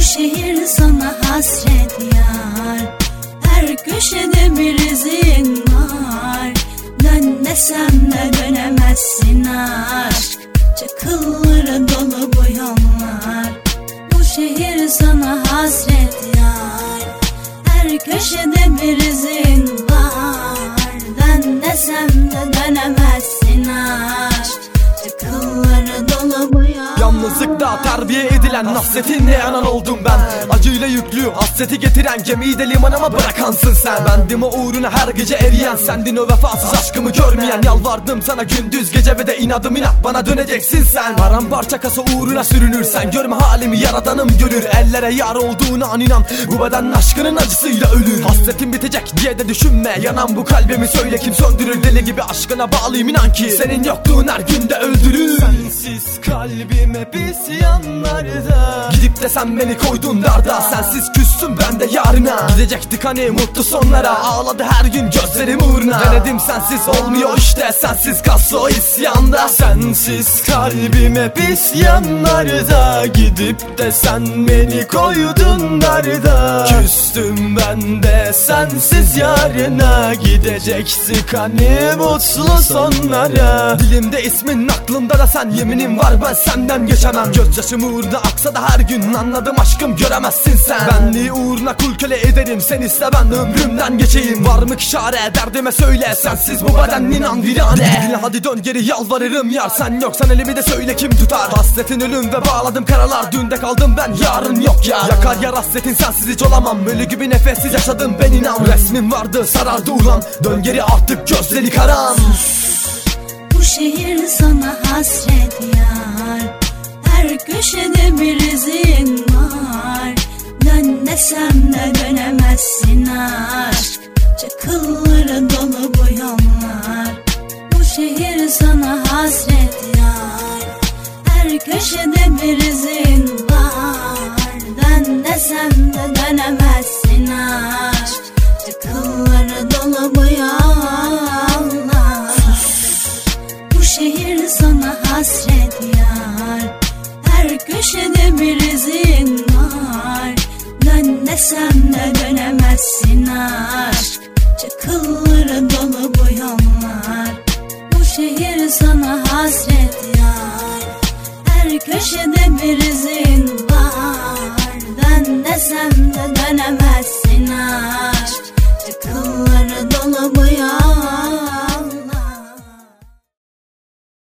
şehir sana hasret yar. Her köşede bir izin var. Dön desem de dönemezsin aşk. Çakılları dolu bu yollar. Bu şehir sana hasret yar. Her köşede bir izin var. Dön desem de dönemezsin aşk. Çakılları dolu bu yollar. Yalnızlıkta terbiye edilen hasretinle yanan oldum ben. Acıyla yüklü hasreti getiren gemiyi de limanıma bırakansın sen. Bendim o uğruna her gece eriyen, sendin o vefasız aşkımı görmeyen. Yalvardım sana gündüz gece ve de inadım inat, bana döneceksin sen. Paramparça kasa uğruna sürünürsen, görme halimi yaradanım görür. Ellere yar olduğuna an inan, bu beden aşkının acısıyla ölür. Hasretin bitecek diye de düşünme, yanan bu kalbimi söyle kim söndürür. Deli gibi aşkına bağlıyım inan ki, senin yokluğun her günde öldürür. Sensiz kalbim hep isyanlarda, gidip de sen beni koydun darda. Sensiz küstüm ben de yarına, gidecektik hani mutlu sonlara. Ağladı her gün gözlerim uğruna, denedim sensiz olmuyor işte. Sensiz kalsa o isyanda. Sensiz kalbim hep isyanlarda, gidip de sen beni koydun darda. Küstüm ben de sensiz yarına, gidecektik hani mutlu sonlara. Dilimde ismin, aklımda da sen, yeminim var ben senden geçemem. Gözyaşım uğruna aksa da her gün, anladım aşkım göremezsin sen. Benliği uğruna kul köle ederim, sen iste ben ömrümden geçeyim. Var mı ki çare, derdime söyle, sensiz bu beden inan virane. Dinle hadi dön geri yalvarırım yar, sen yoksan elimi de söyle kim tutar. Hasretin ölüm ve bağladım karalar, dünde kaldım ben yarın yok ya. Yakar yar hasretin, sensiz hiç olamam. Ölü gibi nefessiz yaşadım ben inan. Resmin vardı sarardı ulan, dön geri artık gözleri karan. Bu şehir sana hasret yar. Her köşede bir izin var. Dön desem de dönemezsin aşk. Çakılları dolu bu yollar. Bu şehir sana hasret yar. Her köşede bir izin var. Dön desem de dönemezsin aşk. Çakılları dolu bu yollar. Bu şehir sana hasret yar. Her köşede bir izin var. Dön desem de dönemezsin aşk. Çakılları dolu bu yollar. Bu şehir sana hasret yar. Her köşede bir izin var. Dön desem de dönemezsin aşk.